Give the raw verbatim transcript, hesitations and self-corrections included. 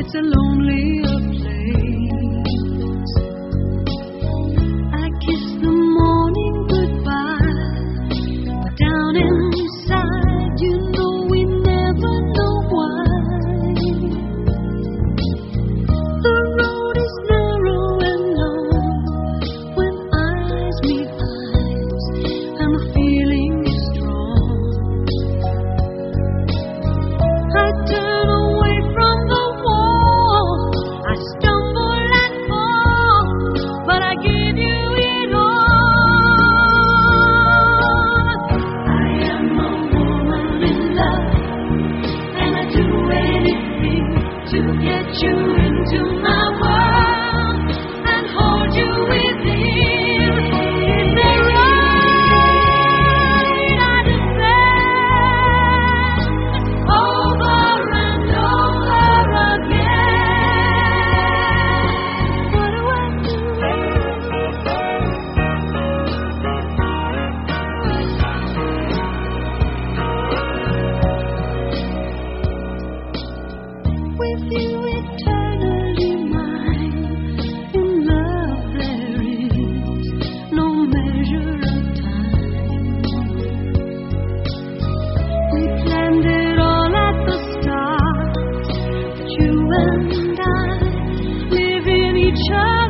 it's a lonelier place. I kiss the morning goodbye, but down inside, you know we never know why. The road is narrow and long when eyes meet eyes, and the feeling is strong. I turn away from the wall, I stumble and fall, but I give you it all. I am a woman in love, and I do anything to get you into my world and hold you within. Is it right I defend over and over again? What do I do? With you eternally mine, in love there is no measure of time. We planned it all at the start, that you and I live in each other.